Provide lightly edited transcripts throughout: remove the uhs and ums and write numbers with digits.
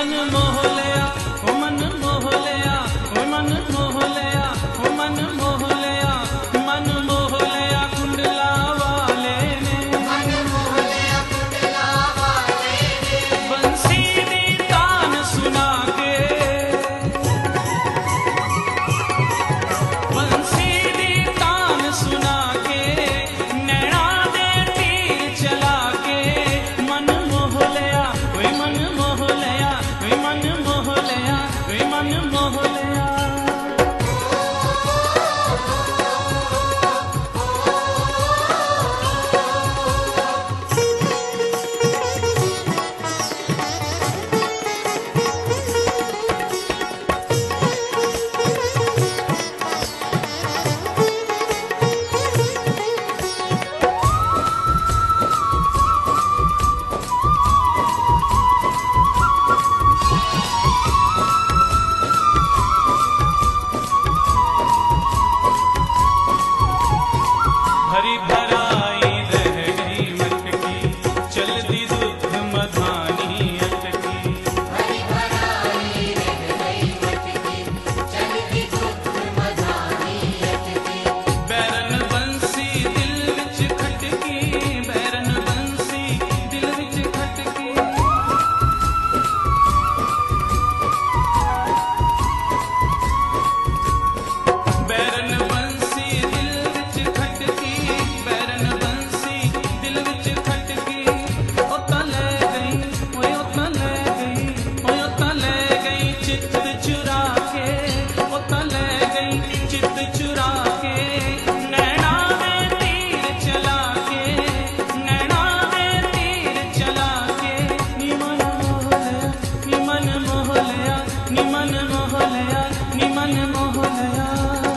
मन मोह लिया, ओ मन मोह लिया, ओ मन मोह लिया, ओ मन मोह लिया, मन मोह लिया कुंडला वाले ने, मन मोह लिया कुंडला वाले ने। बंसी दी तान सुना के, बंसी दी तान सुना के, नैना दे तीर चला के, मन मोह लिया, ओए मन मोह लिया, ओए मन मोह लिया, ओए मन मोह लिया। भरी भराई रह गई मटकी, चलती दूध मधानी अटकी, भरी भराई रह गई मटकी, चलती दूध मधानी अटकी। बैरन बंसी दिल विच खटकी, बैरन बंसी दिल विच खटकी। बैरन बंसी दिल विच खटकी, बैरन बंसी दिल विच खटकी। ओ तां ले गई, ओए ओ तां ले गई, ओए ओ तां ले गई चित चुरा के, ओ तां ले गई चित चुरा के, नैना दे तीर चला के, नैना दे तीर चला के। नी मन मोह लिया, नी मन मोह लिया, नी मन मोह लिया, नी मन मोह लिया।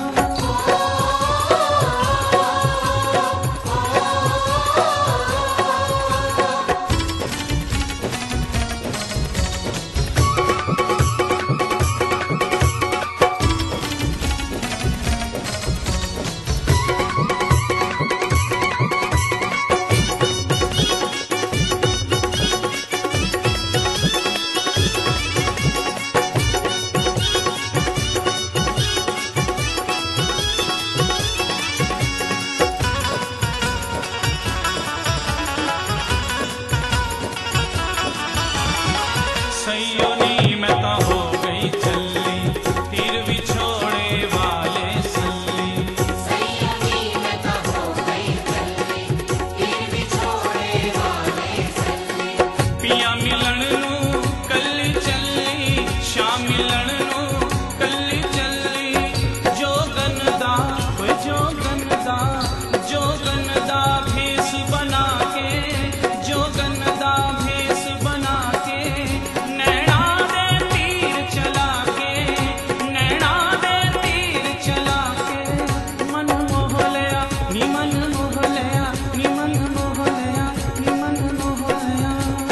सैयो नी मैं तां हो गई चली, तीर भी छोड़े वाले सल्ली, सैयो नी मैं तां हो गई चली, तीर भी छोड़े वाले सल्ली। पिया मिलन नू कल्ली चली, शाम मिलन नू कल्ली चली, जोगन दा ओए जोगन दा, जोगन दा भेस बना के, जोगन दा भेस बना के, नैना दे तीर चला के, नैना दे तीर चला के। मन मोह लिया, नी मन मोह लिया, नी मन मोह लिया, नी मन मोह लिया।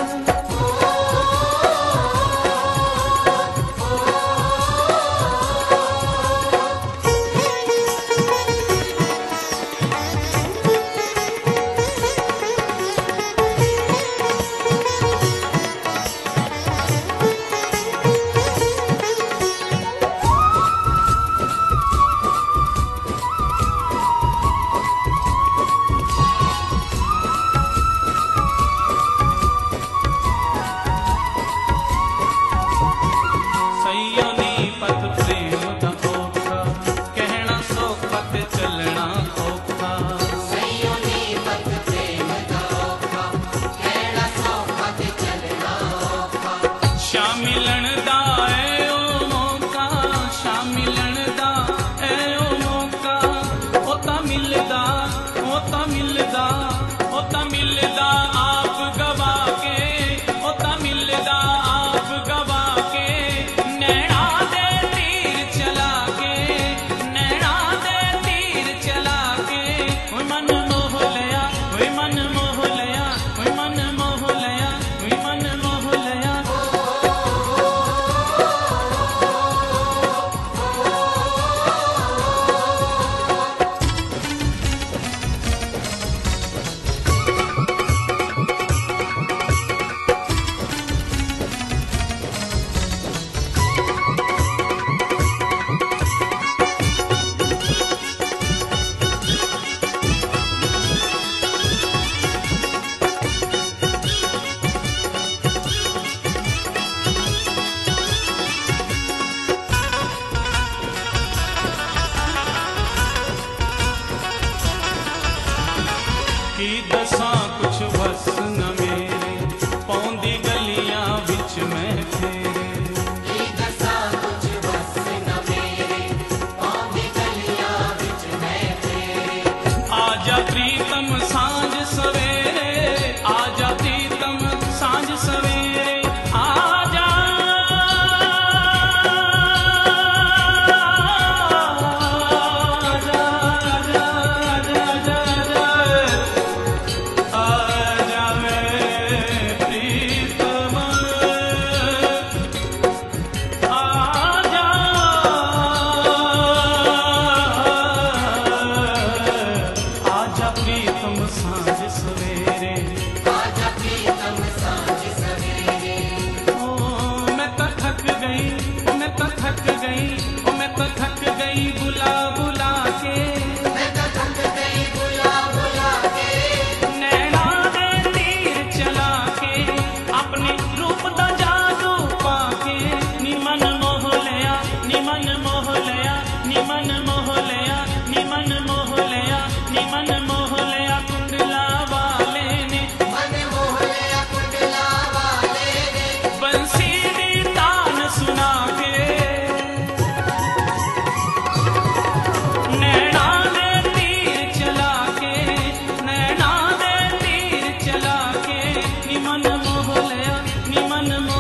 सैयो नी पथ प्रेम दा औखा, कहना सौखा ते चलना औखा, सैयो नी पथ प्रेम दा औखा, कहना सौखा ते चलना औखा। शाम मिलन दा ऐ ओ मौका, शाम मिलन दा ऐ ओ मौका, ओ तां मिलदा, ओ तां मिलदा, ओ तां मिलदा आप गवा के, ओ तां मिलदा आप गवा के, नैना दे तीर चला के, नैना दे तीर चला के। ओए मन मोह लिया, ओए मन मोह लिया, ओए मन मोह लिया, ओए मन मोह लिया। बुला बुला के, मैं तो थक गई बुला बुला के, नैना दे तीर चला के, अपने रूप दा जादू पाके, निमन मोह लिया, निमन मोह लिया, निमन मोह लिया, निमन मोह लिया, निमन मोह लिया कुंडला वाले ने, मन मोह लिया कुंडला वाले ने, बंसी दी तान सुना के, नैना दे तीर चला के, नैना दे तीर चला के, निमन मोह लिया, निमन मोह